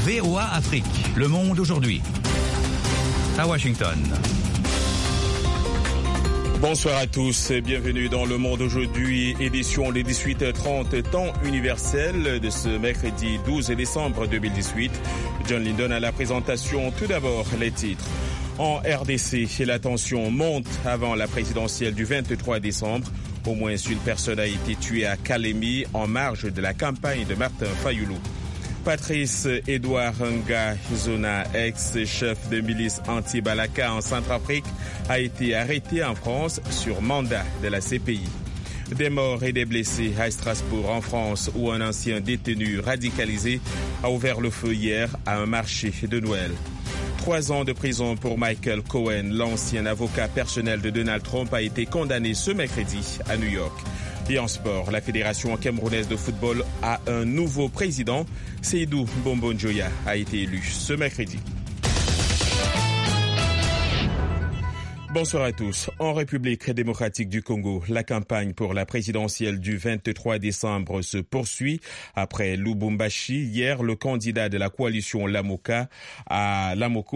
VOA Afrique, le monde aujourd'hui. À Washington. Bonsoir à tous et bienvenue dans Le Monde aujourd'hui, édition des 18h30, temps universel de ce mercredi 12 décembre 2018. John Lindon à la présentation. Tout d'abord, les titres. En RDC, la tension monte avant la présidentielle du 23 décembre. Au moins une personne a été tuée à Kalemi en marge de la campagne de Martin Fayoulou. Patrice Edouard Ngayisona, ex-chef de milice anti-Balaka en Centrafrique, a été arrêté en France sur mandat de la CPI. Des morts et des blessés à Strasbourg en France où un ancien détenu radicalisé a ouvert le feu hier à un marché de Noël. 3 ans de prison pour Michael Cohen, l'ancien avocat personnel de Donald Trump, a été condamné ce mercredi à New York. Et en sport, la Fédération camerounaise de football a un nouveau président. Seydou Bombonjoya a été élu ce mercredi. Bonsoir à tous. En République démocratique du Congo, la campagne pour la présidentielle du 23 décembre se poursuit. Après Lubumbashi, hier, le candidat de la coalition Lamoka a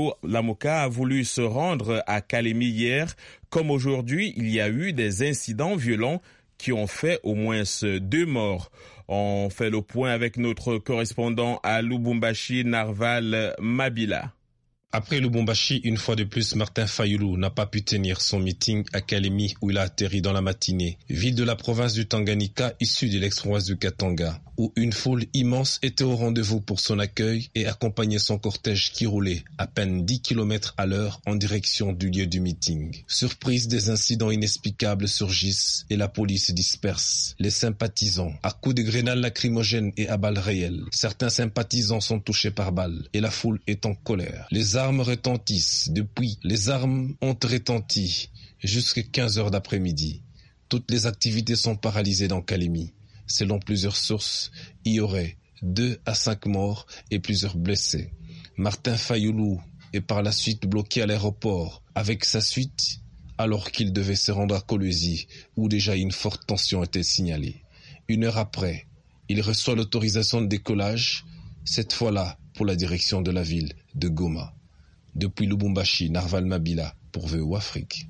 voulu se rendre à Kalemi hier. Comme aujourd'hui, il y a eu des incidents violents qui ont fait au moins 2 morts. On fait le point avec notre correspondant à Lubumbashi, Narval Mabila. Après Lubumbashi, une fois de plus, Martin Fayoulou n'a pas pu tenir son meeting à Kalemi où il a atterri dans la matinée. Ville de la province du Tanganyika, issue de l'ex-province du Katanga, où une foule immense était au rendez-vous pour son accueil et accompagnait son cortège qui roulait à peine 10 km à l'heure en direction du lieu du meeting. Surprise, des incidents inexplicables surgissent et la police disperse les sympathisants à coups de grenades lacrymogènes et à balles réelles. Certains sympathisants sont touchés par balles et la foule est en colère. Les armes retentissent. Depuis, les armes ont retenti jusqu'à 15 heures d'après-midi. Toutes les activités sont paralysées dans Kalemi. Selon plusieurs sources, il y aurait 2 à 5 morts et plusieurs blessés. Martin Fayoulou est par la suite bloqué à l'aéroport avec sa suite alors qu'il devait se rendre à Kolwezi où déjà une forte tension était signalée. 1 heure après, il reçoit l'autorisation de décollage, cette fois-là pour la direction de la ville de Goma. Depuis Lubumbashi, Narval Mabila pour VOA Afrique.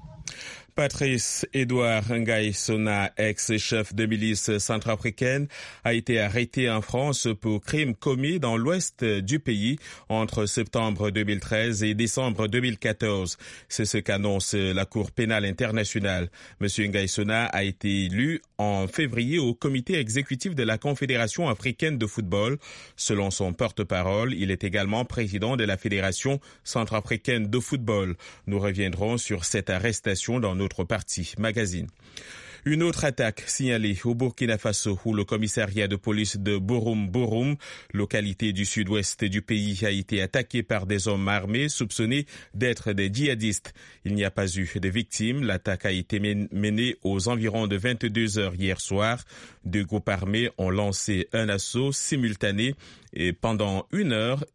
Patrice Edouard Ngayisona, ex-chef de milice centrafricaine, a été arrêté en France pour crimes commis dans l'ouest du pays entre septembre 2013 et décembre 2014. C'est ce qu'annonce la Cour pénale internationale. Monsieur Ngayisona a été élu en février au comité exécutif de la Confédération africaine de football. Selon son porte-parole, il est également président de la Fédération centrafricaine de football. Nous reviendrons sur cette arrestation dans notre partie magazine. Une autre attaque signalée au Burkina Faso où le commissariat de police de Bouroum, localité du sud-ouest du pays, a été attaqué par des hommes armés soupçonnés d'être des djihadistes. Il n'y a pas eu de victimes. L'attaque a été menée aux environs de 22 heures hier soir. 2 groupes armés ont lancé un assaut simultané et pendant 1 heure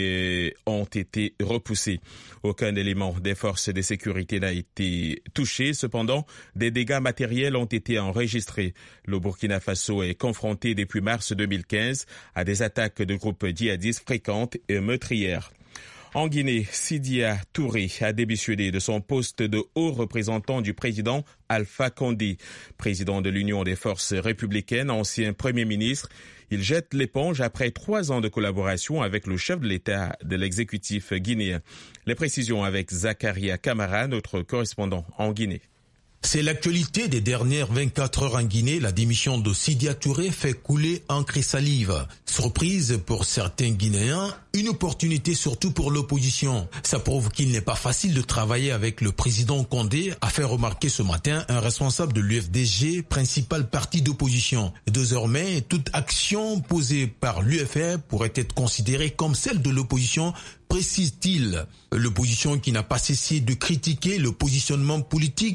et ont été repoussés. Aucun élément des forces de sécurité n'a été touché. Cependant, des dégâts matériels ont été enregistrés. Le Burkina Faso est confronté depuis mars 2015 à des attaques de groupes djihadistes fréquentes et meurtrières. En Guinée, Sidya Touré a démissionné de son poste de haut représentant du président Alpha Condé. Président de l'Union des forces républicaines, ancien Premier ministre, il jette l'éponge après 3 ans de collaboration avec le chef de l'État de l'exécutif guinéen. Les précisions avec Zakaria Camara, notre correspondant en Guinée. C'est l'actualité des dernières 24 heures en Guinée. La démission de Sidya Touré fait couler encre et salive. Surprise pour certains Guinéens, une opportunité surtout pour l'opposition. Ça prouve qu'il n'est pas facile de travailler avec le président Condé, a fait remarquer ce matin un responsable de l'UFDG, principal parti d'opposition. Désormais, toute action posée par l'UFR pourrait être considérée comme celle de l'opposition, précise-t-il. L'opposition qui n'a pas cessé de critiquer le positionnement politique de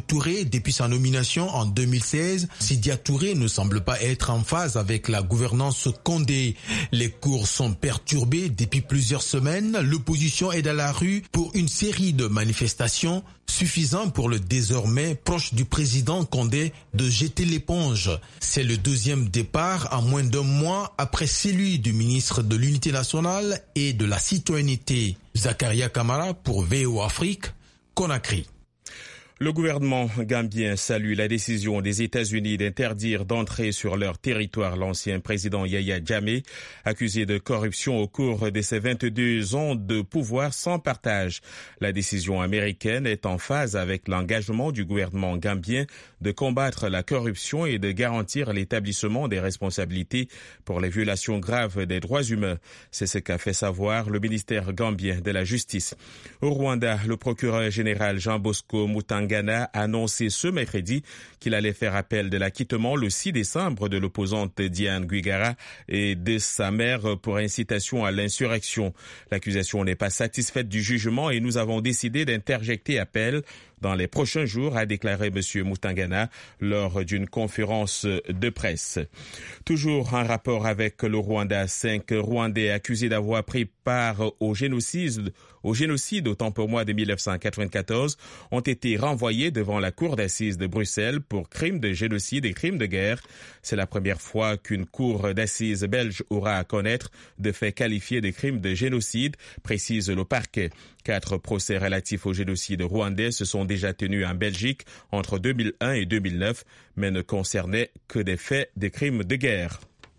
Touré depuis sa nomination en 2016. Sidya Touré ne semble pas être en phase avec la gouvernance Condé. Les cours sont perturbés depuis plusieurs semaines. L'opposition est dans la rue pour une série de manifestations suffisant pour le désormais proche du président Condé de jeter l'éponge. C'est le deuxième départ en moins d'un mois après celui du ministre de l'Unité nationale et de la citoyenneté. Zakaria Kamara pour VOA Afrique, Conakry. Le gouvernement gambien salue la décision des États-Unis d'interdire d'entrer sur leur territoire l'ancien président Yahya Jammeh, accusé de corruption au cours de ses 22 ans de pouvoir sans partage. La décision américaine est en phase avec l'engagement du gouvernement gambien de combattre la corruption et de garantir l'établissement des responsabilités pour les violations graves des droits humains. C'est ce qu'a fait savoir le ministère gambien de la Justice. Au Rwanda, le procureur général Jean Bosco Mutanga a annoncé ce mercredi qu'il allait faire appel de l'acquittement le 6 décembre de l'opposante Diane Guigara et de sa mère pour incitation à l'insurrection. L'accusation n'est pas satisfaite du jugement et nous avons décidé d'interjecter appel dans les prochains jours, a déclaré M. Mutangana lors d'une conférence de presse. Toujours en rapport avec le Rwanda, 5 Rwandais accusés d'avoir pris part au génocide autant pour moi de 1994 ont été renvoyés devant la cour d'assises de Bruxelles pour crimes de génocide et crimes de guerre. C'est la première fois qu'une cour d'assises belge aura à connaître de faits qualifiés de crimes de génocide, précise le parquet. 4 procès relatifs au génocide rwandais se sont déjà tenus en Belgique entre 2001 et 2009, mais ne concernaient que des faits de crimes de guerre.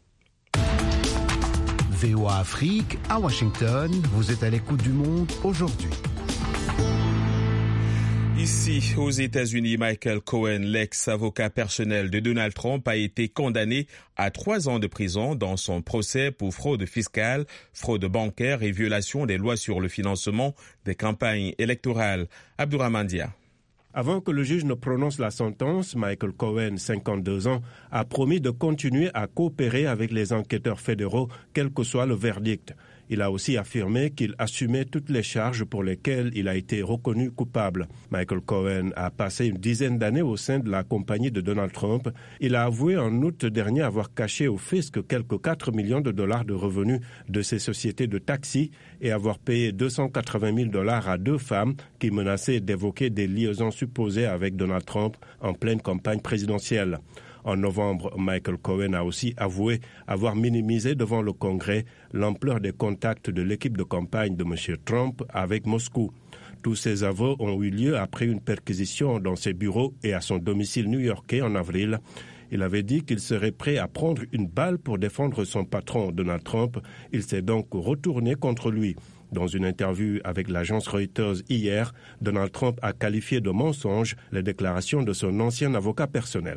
VOA Afrique, à Washington, vous êtes à l'écoute du monde aujourd'hui. Ici, aux États-Unis, Michael Cohen, l'ex-avocat personnel de Donald Trump, a été condamné à 3 ans de prison dans son procès pour fraude fiscale, fraude bancaire et violation des lois sur le financement des campagnes électorales. Abdourahmane Dia. Avant que le juge ne prononce la sentence, Michael Cohen, 52 ans, a promis de continuer à coopérer avec les enquêteurs fédéraux, quel que soit le verdict. Il a aussi affirmé qu'il assumait toutes les charges pour lesquelles il a été reconnu coupable. Michael Cohen a passé une dizaine d'années au sein de la compagnie de Donald Trump. Il a avoué en août dernier avoir caché au fisc quelques 4 millions de dollars de revenus de ses sociétés de taxi et avoir payé 280 000 dollars à 2 femmes qui menaçaient d'évoquer des liaisons supposées avec Donald Trump en pleine campagne présidentielle. En novembre, Michael Cohen a aussi avoué avoir minimisé devant le Congrès l'ampleur des contacts de l'équipe de campagne de M. Trump avec Moscou. Tous ces aveux ont eu lieu après une perquisition dans ses bureaux et à son domicile new-yorkais en avril. Il avait dit qu'il serait prêt à prendre une balle pour défendre son patron Donald Trump. Il s'est donc retourné contre lui. Dans une interview avec l'agence Reuters hier, Donald Trump a qualifié de mensonge les déclarations de son ancien avocat personnel.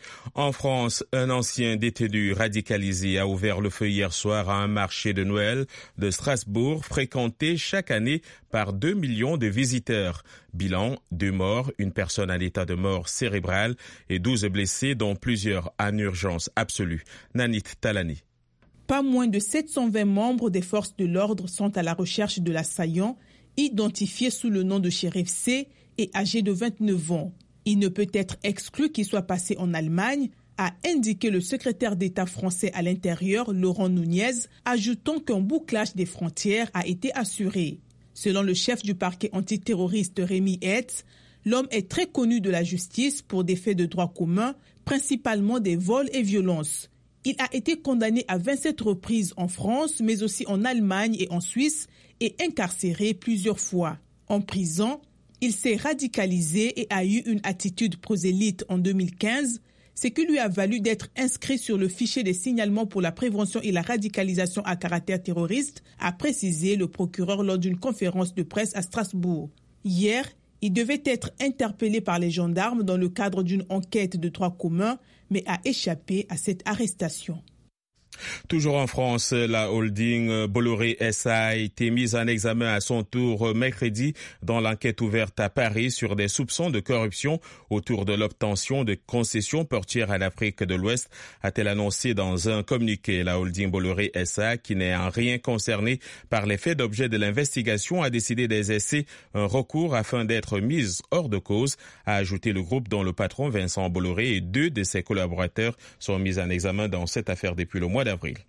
En France, un ancien détenu radicalisé a ouvert le feu hier soir à un marché de Noël de Strasbourg, fréquenté chaque année par 2 millions de visiteurs. Bilan, 2 morts, une personne en état de mort cérébrale et 12 blessés, dont plusieurs en urgence absolue. Nanit Talani. Pas moins de 720 membres des forces de l'ordre sont à la recherche de l'assaillant, identifié sous le nom de Shérif C et âgé de 29 ans. Il ne peut être exclu qu'il soit passé en Allemagne, a indiqué le secrétaire d'État français à l'Intérieur, Laurent Nunez, ajoutant qu'un bouclage des frontières a été assuré. Selon le chef du parquet antiterroriste Rémi Hetz, l'homme est très connu de la justice pour des faits de droit commun, principalement des vols et violences. Il a été condamné à 27 reprises en France, mais aussi en Allemagne et en Suisse, et incarcéré plusieurs fois. En prison, il s'est radicalisé et a eu une attitude prosélyte en 2015, ce qui lui a valu d'être inscrit sur le fichier des signalements pour la prévention et la radicalisation à caractère terroriste, a précisé le procureur lors d'une conférence de presse à Strasbourg. Hier, il devait être interpellé par les gendarmes dans le cadre d'une enquête de droit commun, mais a échappé à cette arrestation. Toujours en France, la holding Bolloré SA a été mise en examen à son tour mercredi dans l'enquête ouverte à Paris sur des soupçons de corruption autour de l'obtention de concessions portuaires à l'Afrique de l'Ouest, a-t-elle annoncé dans un communiqué. La holding Bolloré SA, qui n'est en rien concernée par les faits d'objet de l'investigation, a décidé d'exercer un recours afin d'être mise hors de cause, a ajouté le groupe dont le patron Vincent Bolloré et 2 de ses collaborateurs sont mis en examen dans cette affaire depuis le mois d'avril.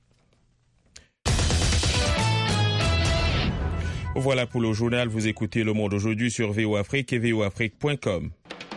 Voilà pour le journal. Vous écoutez Le Monde aujourd'hui sur VOA Afrique et voafrique.com.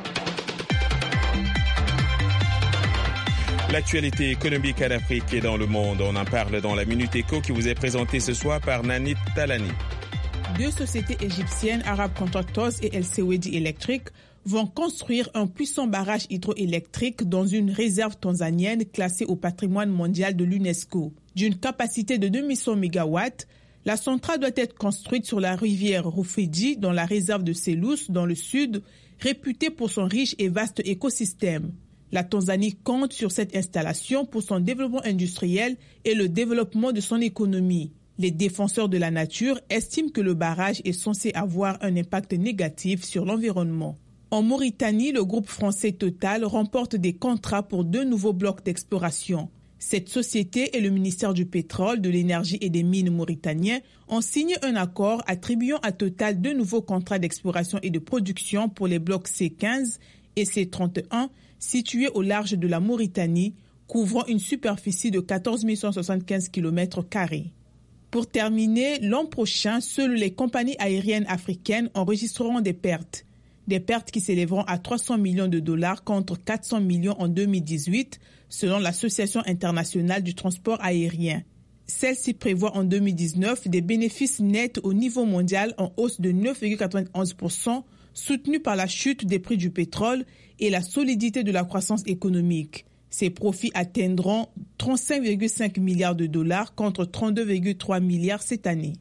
L'actualité économique à l'Afrique et dans le monde. On en parle dans la Minute Éco qui vous est présentée ce soir par Nanit Talani. 2 sociétés égyptiennes, Arab Contractors et El Sewedi Electric, vont construire un puissant barrage hydroélectrique dans une réserve tanzanienne classée au patrimoine mondial de l'UNESCO. D'une capacité de 2100 MW, la centrale doit être construite sur la rivière Rufiji dans la réserve de Selous, dans le sud, réputée pour son riche et vaste écosystème. La Tanzanie compte sur cette installation pour son développement industriel et le développement de son économie. Les défenseurs de la nature estiment que le barrage est censé avoir un impact négatif sur l'environnement. En Mauritanie, le groupe français Total remporte des contrats pour 2 nouveaux blocs d'exploration. Cette société et le ministère du Pétrole, de l'Énergie et des Mines mauritanien ont signé un accord attribuant à Total 2 nouveaux contrats d'exploration et de production pour les blocs C15 et C31 situés au large de la Mauritanie, couvrant une superficie de 14 175 km². Pour terminer, l'an prochain, seules les compagnies aériennes africaines enregistreront des pertes qui s'élèveront à 300 millions de dollars contre 400 millions en 2018, selon l'Association internationale du transport aérien. Celle-ci prévoit en 2019 des bénéfices nets au niveau mondial en hausse de 9,91%, soutenus par la chute des prix du pétrole et la solidité de la croissance économique. Ces profits atteindront 35,5 milliards de dollars contre 32,3 milliards cette année.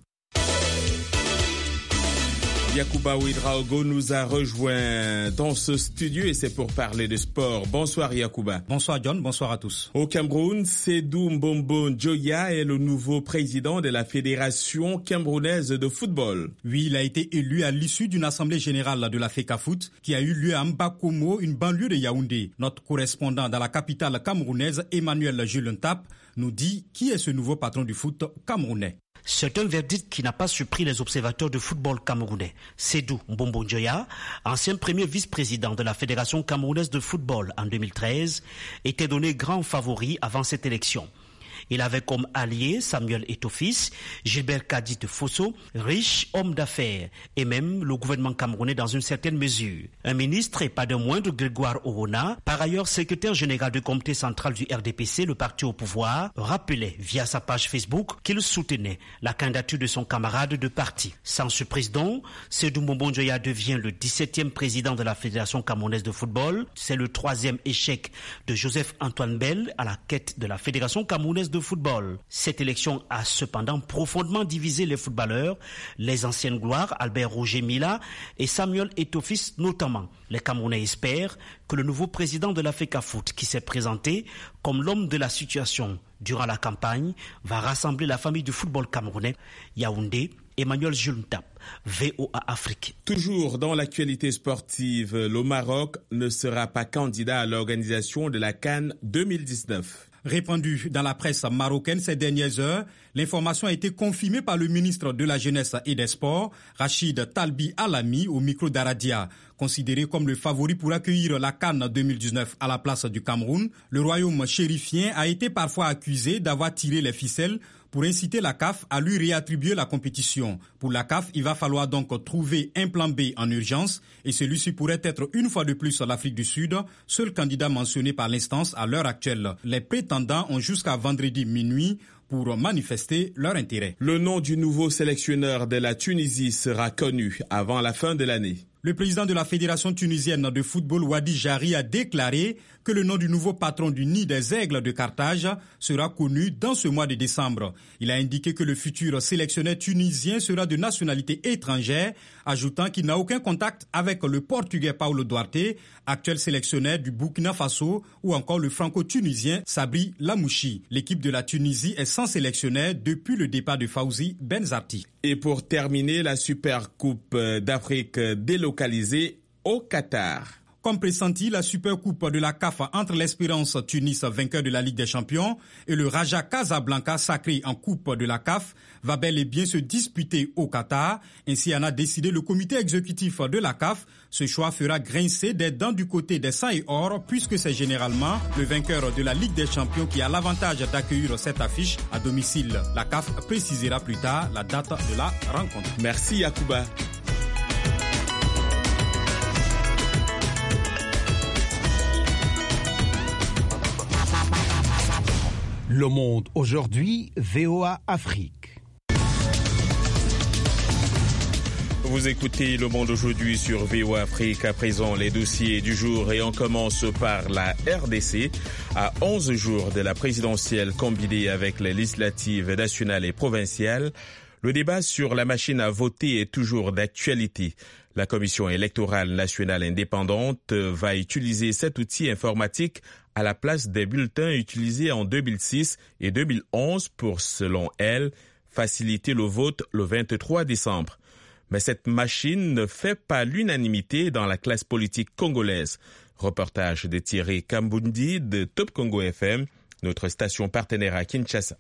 Yacouba Ouedraogo nous a rejoint dans ce studio et c'est pour parler de sport. Bonsoir Yacouba. Bonsoir John, bonsoir à tous. Au Cameroun, Sédou Mbombo Njoya est le nouveau président de la Fédération camerounaise de football. Oui, il a été élu à l'issue d'une assemblée générale de la FECAFOOT qui a eu lieu à Mbakomo, une banlieue de Yaoundé. Notre correspondant dans la capitale camerounaise, Emmanuel Julentap, nous dit qui est ce nouveau patron du foot camerounais. C'est un verdict qui n'a pas surpris les observateurs de football camerounais. Sédou Mbombo Njoya, ancien premier vice-président de la Fédération camerounaise de football en 2013, était donné grand favori avant cette élection. Il avait comme allié Samuel Eto'o-Fils, Gilbert Kadi de Fosso, riche homme d'affaires, et même le gouvernement camerounais dans une certaine mesure. Un ministre et pas de moindre, Grégoire Orona, par ailleurs secrétaire général du comité central du RDPC, le parti au pouvoir, rappelait via sa page Facebook qu'il soutenait la candidature de son camarade de parti. Sans surprise donc, Sédou Mbombo Njoya devient le 17e président de la Fédération camerounaise de football. C'est le 3e échec de Joseph-Antoine Bell à la quête de la Fédération camerounaise de football. Cette élection a cependant profondément divisé les footballeurs, les anciennes gloires, Albert Roger Mila et Samuel Eto'o-Fils notamment. Les Camerounais espèrent que le nouveau président de la FECAFOOT, qui s'est présenté comme l'homme de la situation durant la campagne, va rassembler la famille du football camerounais. Yaoundé, Emmanuel Julentap, VOA Afrique. Toujours dans l'actualité sportive, le Maroc ne sera pas candidat à l'organisation de la CAN 2019. Répandu dans la presse marocaine ces dernières heures, l'information a été confirmée par le ministre de la Jeunesse et des Sports, Rachid Talbi Alami, au micro d'Aradia. Considéré comme le favori pour accueillir la CAN 2019 à la place du Cameroun, le royaume chérifien a été parfois accusé d'avoir tiré les ficelles pour inciter la CAF à lui réattribuer la compétition. Pour la CAF, il va falloir donc trouver un plan B en urgence et celui-ci pourrait être une fois de plus l'Afrique du Sud, seul candidat mentionné par l'instance à l'heure actuelle. Les prétendants ont jusqu'à vendredi minuit pour manifester leur intérêt. Le nom du nouveau sélectionneur de la Tunisie sera connu avant la fin de l'année. Le président de la Fédération tunisienne de football, Wadi Jari, a déclaré que que le nom du nouveau patron du Nid des Aigles de Carthage sera connu dans ce mois de décembre. Il a indiqué que le futur sélectionneur tunisien sera de nationalité étrangère, ajoutant qu'il n'a aucun contact avec le Portugais Paulo Duarte, actuel sélectionneur du Burkina Faso, ou encore le franco-tunisien Sabri Lamouchi. L'équipe de la Tunisie est sans sélectionneur depuis le départ de Fawzi Benzarti. Et pour terminer, la Super Coupe d'Afrique délocalisée au Qatar. Comme pressenti, la Supercoupe de la CAF entre l'Espérance Tunis, vainqueur de la Ligue des Champions, et le Raja Casablanca, sacré en Coupe de la CAF, va bel et bien se disputer au Qatar. Ainsi en a décidé le comité exécutif de la CAF. Ce choix fera grincer des dents du côté des sang et or, puisque c'est généralement le vainqueur de la Ligue des Champions qui a l'avantage d'accueillir cette affiche à domicile. La CAF précisera plus tard la date de la rencontre. Merci Yacouba. Le Monde aujourd'hui, VOA Afrique. Vous écoutez Le Monde aujourd'hui sur VOA Afrique. À présent, les dossiers du jour et on commence par la RDC. À 11 jours de la présidentielle combinée avec les législatives nationales et provinciales, le débat sur la machine à voter est toujours d'actualité. La Commission électorale nationale indépendante va utiliser cet outil informatique à la place des bulletins utilisés en 2006 et 2011 pour, selon elle, faciliter le vote le 23 décembre. Mais cette machine ne fait pas l'unanimité dans la classe politique congolaise. Reportage de Thierry Kambundi de Top Congo FM, notre station partenaire à Kinshasa.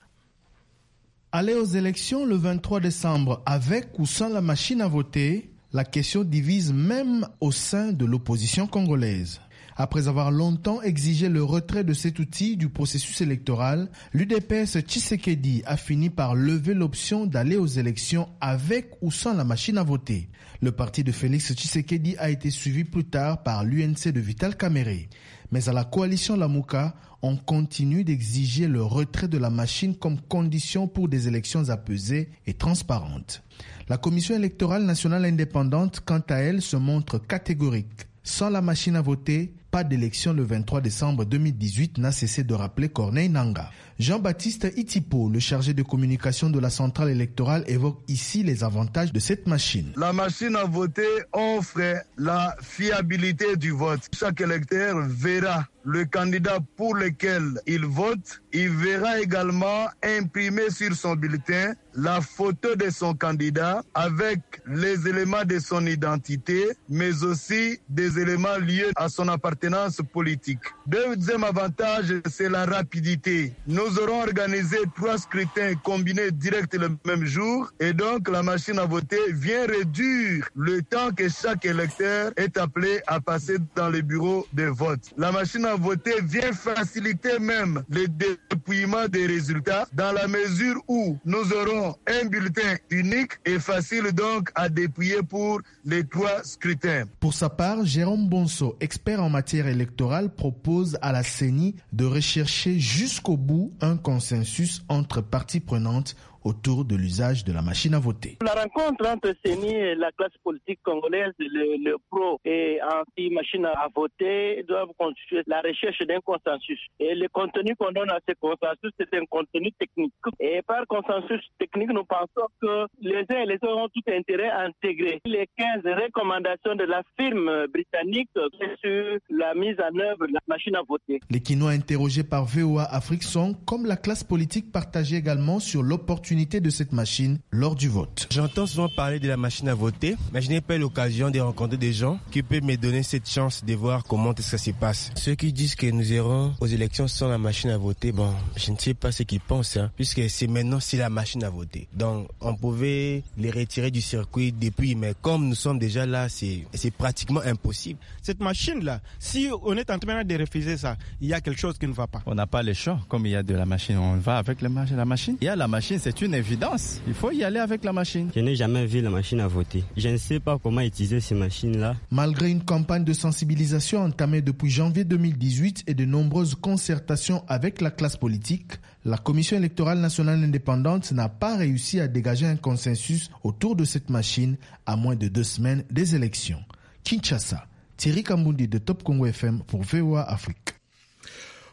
Aller aux élections le 23 décembre avec ou sans la machine à voter, la question divise même au sein de l'opposition congolaise. Après avoir longtemps exigé le retrait de cet outil du processus électoral, l'UDPS Tshisekedi a fini par lever l'option d'aller aux élections avec ou sans la machine à voter. Le parti de Félix Tshisekedi a été suivi plus tard par l'UNC de Vital Kamerhe. Mais à la coalition Lamuka, on continue d'exiger le retrait de la machine comme condition pour des élections apaisées et transparentes. La Commission électorale nationale indépendante, quant à elle, se montre catégorique. Sans la machine à voter, pas d'élection le 23 décembre 2018, n'a cessé de rappeler Corneille Nangaa. Jean-Baptiste Itipo, le chargé de communication de la centrale électorale, évoque ici les avantages de cette machine. La machine à voter offre la fiabilité du vote. Chaque électeur verra le candidat pour lequel il vote. Il verra également imprimer sur son bulletin la photo de son candidat avec les éléments de son identité, mais aussi des éléments liés à son appartenance politique. Deuxième avantage, c'est la rapidité. Nous aurons organisé 3 scrutins combinés directs le même jour et donc la machine à voter vient réduire le temps que chaque électeur est appelé à passer dans les bureaux de vote. La machine à voter vient faciliter même le dépouillement des résultats dans la mesure où nous aurons un bulletin unique et facile donc à dépouiller pour les 3 scrutins. Pour sa part, Jérôme Bonso, expert en matière électorale, propose à la CENI de rechercher jusqu'au bout un consensus entre parties prenantes autour de l'usage de la machine à voter. La rencontre entre CENI et la classe politique congolaise, le pro et anti-machine à voter, doivent constituer la recherche d'un consensus. Et le contenu qu'on donne à ce consensus, c'est un contenu technique. Et par consensus technique, nous pensons que les uns et les autres ont tout intérêt à intégrer les 15 recommandations de la firme britannique sur la mise en œuvre de la machine à voter. Les Quinois interrogés par VOA Afrique sont, comme la classe politique, partagés également sur l'opportunité de cette machine lors du vote. J'entends souvent parler de la machine à voter, mais je n'ai pas eu l'occasion de rencontrer des gens qui peuvent me donner cette chance de voir comment ça se passe. Ceux qui disent que nous irons aux élections sans la machine à voter, bon, je ne sais pas ce qu'ils pensent, puisque c'est la machine à voter. Donc, on pouvait les retirer du circuit depuis, mais comme nous sommes déjà là, c'est pratiquement impossible. Cette machine-là, si on est en train de refuser ça, il y a quelque chose qui ne va pas. On n'a pas le choix. Comme il y a de la machine, on va avec la machine. Il y a la machine, c'est une évidence. Il faut y aller avec la machine. Je n'ai jamais vu la machine à voter. Je ne sais pas comment utiliser ces machines-là. Malgré une campagne de sensibilisation entamée depuis janvier 2018 et de nombreuses concertations avec la classe politique, la Commission électorale nationale indépendante n'a pas réussi à dégager un consensus autour de cette machine à moins de 2 semaines des élections. Kinshasa, Thierry Kambundi de Top Congo FM pour VOA Afrique.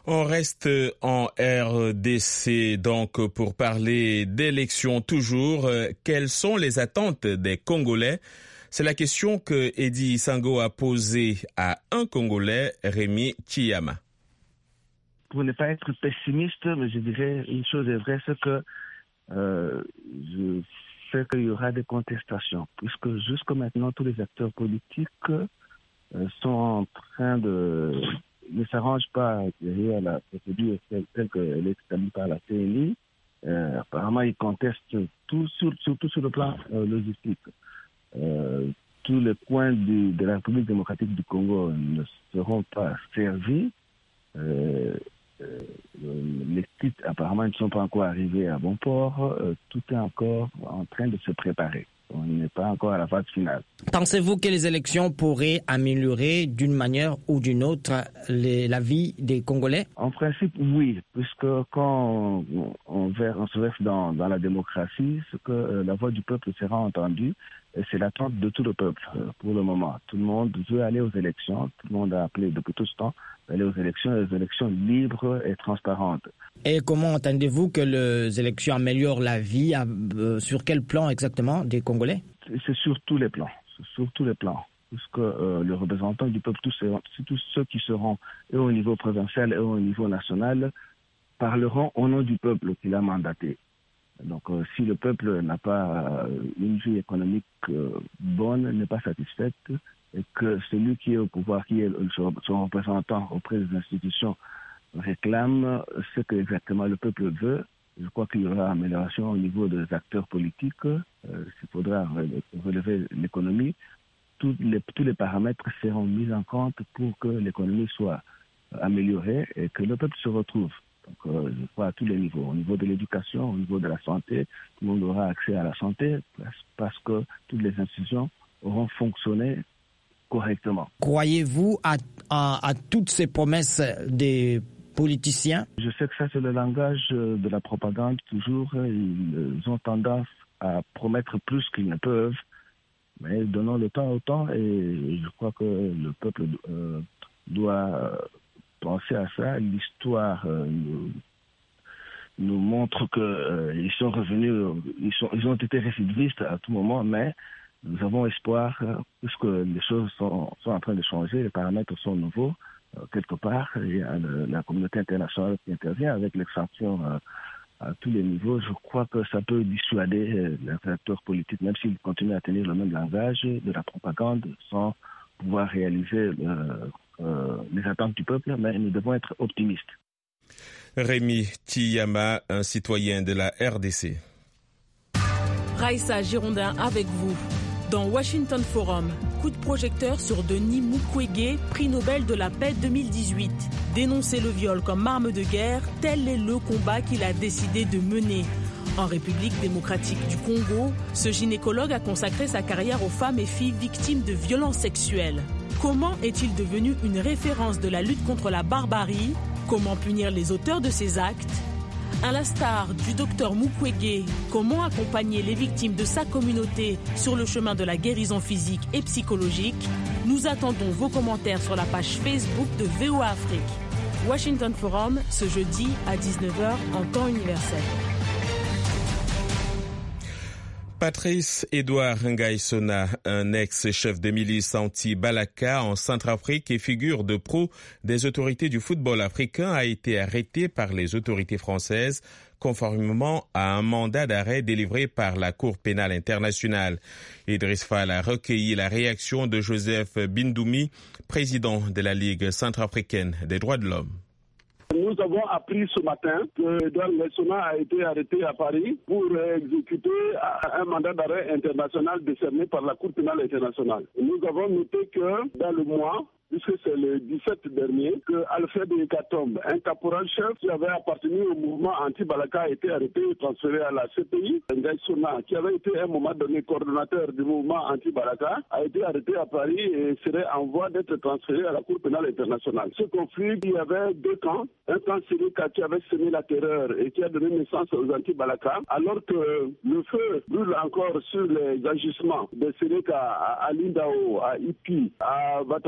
On reste en RDC donc pour parler d'élections toujours. Quelles sont les attentes des Congolais? C'est la question que Eddie Sango a posée à un Congolais, Rémi Chiyama. Pour ne pas être pessimiste, mais je dirais une chose est vraie, c'est que je sais qu'il y aura des contestations, puisque jusqu'à maintenant, tous les acteurs politiques sont en train ne s'arrangent pas derrière la procédure telle qu'elle est établie par la CNI. Apparemment, ils contestent tout, surtout sur le plan logistique. Tous les coins de la République démocratique du Congo ne seront pas servis. Les sites apparemment ne sont pas encore arrivés à bon port. Tout est encore en train de se préparer. On n'est pas encore à la phase finale. Pensez-vous que les élections pourraient améliorer d'une manière ou d'une autre la vie des Congolais? En principe, oui, puisque quand on se verse dans la démocratie, c'est que la voix du peuple sera entendue. Et c'est l'attente de tout le peuple pour le moment. Tout le monde veut aller aux élections. Tout le monde a appelé depuis tout ce temps aller aux élections libres et transparentes. Et comment entendez-vous que les élections améliorent la vie? Sur quel plan exactement des Congolais? C'est sur tous les plans. Puisque les représentants du peuple, tous ceux qui seront et au niveau provincial et au niveau national, parleront au nom du peuple qui l'a mandaté. Donc, si le peuple n'a pas une vie économique bonne, n'est pas satisfaite, et que celui qui est au pouvoir, qui est son représentant auprès des institutions, réclame ce que exactement le peuple veut, je crois qu'il y aura amélioration au niveau des acteurs politiques. Il faudra relever l'économie. Tous les paramètres seront mis en compte pour que l'économie soit améliorée et que le peuple se retrouve. Donc, je crois à tous les niveaux. Au niveau de l'éducation, au niveau de la santé, tout le monde aura accès à la santé parce que toutes les institutions auront fonctionné correctement. Croyez-vous à toutes ces promesses des politiciens? Je sais que ça, c'est le langage de la propagande. Toujours, ils ont tendance à promettre plus qu'ils ne peuvent. Mais donnons le temps au temps et je crois que le peuple doit penser à ça. L'histoire nous montre qu'ils sont revenus, ils ont été récidivistes à tout moment, mais nous avons espoir, puisque les choses sont en train de changer, les paramètres sont nouveaux. Quelque part, il y a la communauté internationale qui intervient avec les sanctions à tous les niveaux. Je crois que ça peut dissuader les acteurs politiques, même s'ils continuent à tenir le même langage de la propagande, sans pouvoir réaliser les attentes du peuple, mais nous devons être optimistes. Rémi Chiyama, un citoyen de la RDC. Raïssa Girondin avec vous. Dans Washington Forum, coup de projecteur sur Denis Mukwege, prix Nobel de la paix 2018. Dénoncer le viol comme arme de guerre, tel est le combat qu'il a décidé de mener. En République démocratique du Congo, ce gynécologue a consacré sa carrière aux femmes et filles victimes de violences sexuelles. Comment est-il devenu une référence de la lutte contre la barbarie? Comment punir les auteurs de ces actes? À l'instar du docteur Mukwege, comment accompagner les victimes de sa communauté sur le chemin de la guérison physique et psychologique? Nous attendons vos commentaires sur la page Facebook de VOA Afrique. Washington Forum, ce jeudi à 19h en temps universel. Patrice Edouard Ngaïsona, un ex-chef de milice anti-Balaka en Centrafrique et figure de proue des autorités du football africain, a été arrêté par les autorités françaises conformément à un mandat d'arrêt délivré par la Cour pénale internationale. Idriss Fall a recueilli la réaction de Joseph Bindoumi, président de la Ligue centrafricaine des droits de l'homme. Nous avons appris ce matin que Edouard Ngaïsona a été arrêté à Paris pour exécuter un mandat d'arrêt international décerné par la Cour pénale internationale. Nous avons noté que dans le mois, puisque c'est le 17 dernier, que Alfred Ekatombe, un caporal-chef qui avait appartenu au mouvement anti-Balaka, a été arrêté et transféré à la CPI. Ngaïsona, qui avait été à un moment donné coordonnateur du mouvement anti-Balaka, a été arrêté à Paris et serait en voie d'être transféré à la Cour pénale internationale. Ce conflit, il y avait deux camps. Un camp Sénéca qui avait semé la terreur et qui a donné naissance aux anti-Balaka, alors que le feu brûle encore sur les agissements de Sénéca à Lindao, à Ipi, à Batangafo,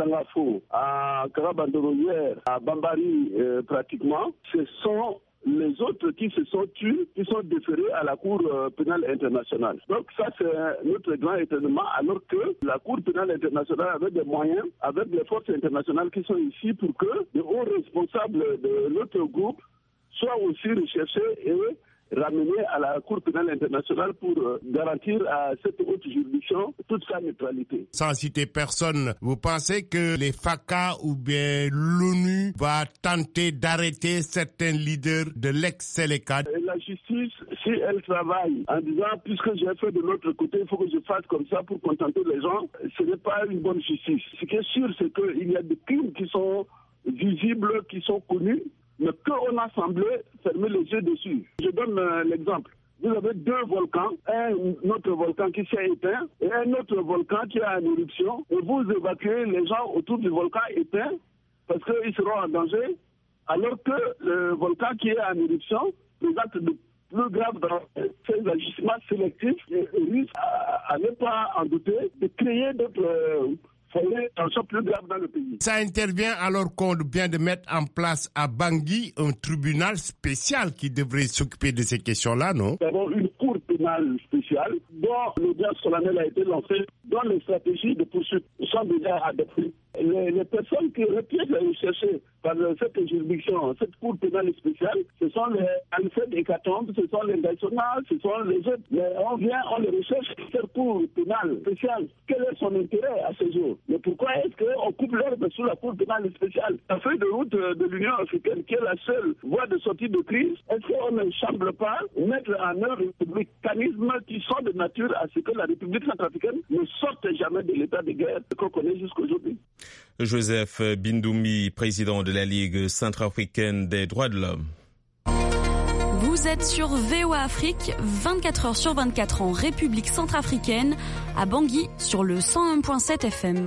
Bamako, à Karabandorolière, à Bambari pratiquement, ce sont les autres qui se sont tués, qui sont déférés à la Cour pénale internationale. Donc ça, c'est notre grand étonnement, alors que la Cour pénale internationale avait des moyens, avec les forces internationales qui sont ici, pour que les hauts responsables de notre groupe soient aussi recherchés et ramenés à la Cour pénale internationale pour garantir à cette haute juridiction toute sa neutralité. Sans citer personne, vous pensez que les FACA ou bien l'ONU va tenter d'arrêter certains leaders de l'ex-Séléka? La justice, si elle travaille en disant puisque j'ai fait de l'autre côté, il faut que je fasse comme ça pour contenter les gens, ce n'est pas une bonne justice. Ce qui est sûr, c'est qu'il y a des crimes qui sont visibles, qui sont connus, mais qu'on a semblé fermer les yeux dessus. Je donne l'exemple. Vous avez deux volcans, un autre volcan qui s'est éteint et un autre volcan qui est en éruption, et vous évacuez les gens autour du volcan éteint parce qu'ils seront en danger, alors que le volcan qui est en éruption présente de plus graves dans ces agissements sélectifs et risque, à ne pas en douter, de créer d'autres plus grave dans le pays. Ça intervient alors qu'on vient de mettre en place à Bangui un tribunal spécial qui devrait s'occuper de ces questions-là, non? Nous avons une cour pénale spéciale dont l'audience solennelle a été lancée, dont les stratégies de poursuite sont déjà adoptées. Les personnes qui requièrent rechercher par cette juridiction, cette cour pénale spéciale, ce sont les Alfred Hécatombe, ce sont les nationales, ce sont les autres. On les recherche cette cour pénale spéciale. Quel est son intérêt à ce jour? Mais pourquoi est-ce qu'on coupe l'herbe sous la cour pénale spéciale? La feuille de route de l'Union africaine, qui est la seule voie de sortie de crise, est-ce qu'on ne semble pas mettre en œuvre des mécanismes qui sont de nature à ce que la République centrafricaine ne sorte jamais de l'état de guerre qu'on connaît jusqu'aujourd'hui? Joseph Bindoumi, président de la Ligue centrafricaine des droits de l'homme. Vous êtes sur VOA Afrique, 24 heures sur 24 en République centrafricaine, à Bangui sur le 101.7 FM.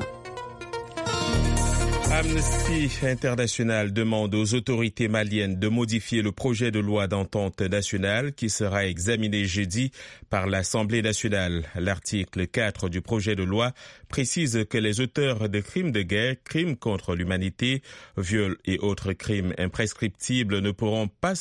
Amnesty International demande aux autorités maliennes de modifier le projet de loi d'entente nationale qui sera examiné jeudi par l'Assemblée nationale. L'article 4 du projet de loi précise que les auteurs de crimes de guerre, crimes contre l'humanité, viols et autres crimes imprescriptibles ne pourront pas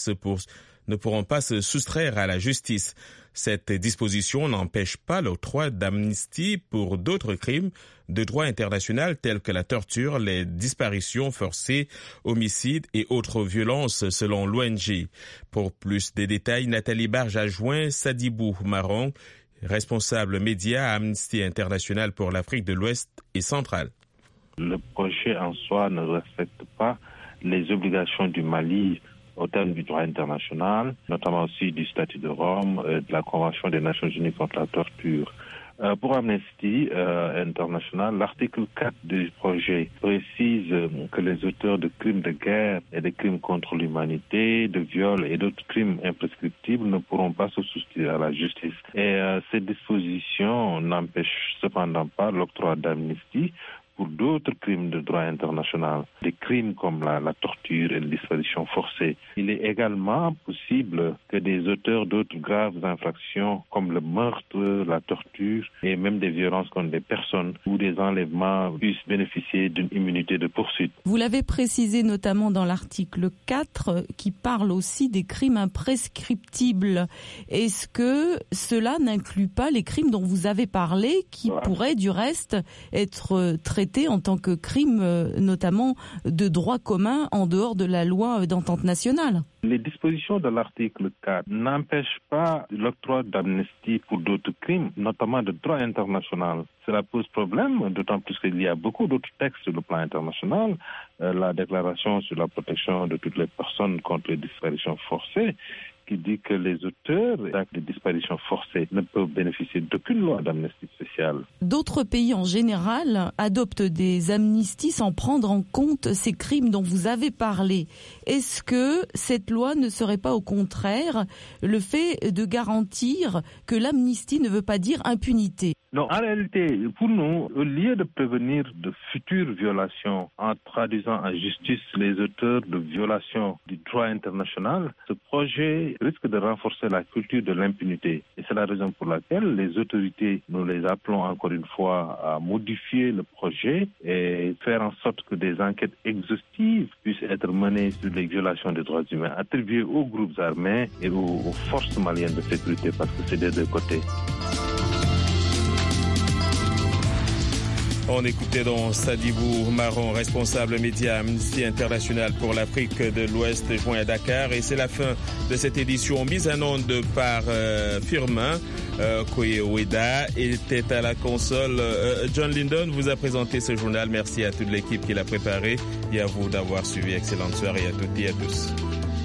se soustraire à la justice. Cette disposition n'empêche pas l'octroi d'amnistie pour d'autres crimes de droit international tels que la torture, les disparitions forcées, homicides et autres violences selon l'ONG. Pour plus de détails, Nathalie Barge a joint Sadibou Maron, responsable média à Amnesty International pour l'Afrique de l'Ouest et centrale. Le projet en soi ne respecte pas les obligations du Mali au terme du droit international, notamment aussi du statut de Rome, de la Convention des Nations Unies contre la torture. Pour Amnesty International, l'article 4 du projet précise que les auteurs de crimes de guerre et de crimes contre l'humanité, de viols et d'autres crimes imprescriptibles ne pourront pas se soustraire à la justice. Et ces dispositions n'empêchent cependant pas l'octroi d'amnistie pour d'autres crimes de droit international, des crimes comme la torture et la disparition forcée. Il est également possible que des auteurs d'autres graves infractions comme le meurtre, la torture et même des violences contre des personnes ou des enlèvements puissent bénéficier d'une immunité de poursuite. Vous l'avez précisé notamment dans l'article 4 qui parle aussi des crimes imprescriptibles. Est-ce que cela n'inclut pas les crimes dont vous avez parlé qui pourraient du reste être traités en tant que crimes notamment de droit commun en dehors de la loi d'entente nationale? Les dispositions de l'article 4 n'empêchent pas l'octroi d'amnistie pour d'autres crimes, notamment de droit international. Cela pose problème, d'autant plus qu'il y a beaucoup d'autres textes sur le plan international, la déclaration sur la protection de toutes les personnes contre les disparitions forcées, qui dit que les auteurs d'actes de disparition forcée ne peuvent bénéficier d'aucune loi d'amnistie spéciale. D'autres pays en général adoptent des amnisties sans prendre en compte ces crimes dont vous avez parlé. Est-ce que cette loi ne serait pas au contraire le fait de garantir que l'amnistie ne veut pas dire impunité? Non, en réalité, pour nous, au lieu de prévenir de futures violations en traduisant en justice les auteurs de violations du droit international, ce projet risque de renforcer la culture de l'impunité. Et c'est la raison pour laquelle les autorités, nous les appelons encore une fois à modifier le projet et faire en sorte que des enquêtes exhaustives puissent être menées sur les violations des droits humains attribuées aux groupes armés et aux forces maliennes de sécurité, parce que c'est des deux côtés. On écoutait donc Sadibou Marron, responsable média Amnesty International pour l'Afrique de l'Ouest, joint à Dakar. Et c'est la fin de cette édition mise en onde par Firmin. Koyeweda était à la console. John Lindon vous a présenté ce journal. Merci à toute l'équipe qui l'a préparé et à vous d'avoir suivi. Excellente soirée à toutes et à tous.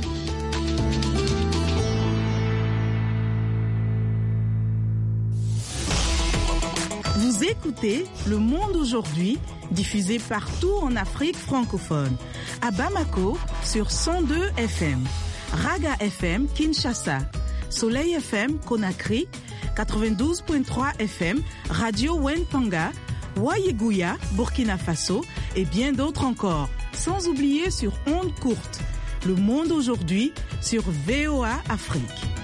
Vous écoutez Le Monde aujourd'hui, diffusé partout en Afrique francophone. À Bamako, sur 102 FM. Raga FM, Kinshasa. Soleil FM, Conakry. 92.3 FM, Radio Wentanga. Wayeguya, Burkina Faso. Et bien d'autres encore. Sans oublier sur ondes courtes. Le Monde aujourd'hui, sur VOA Afrique.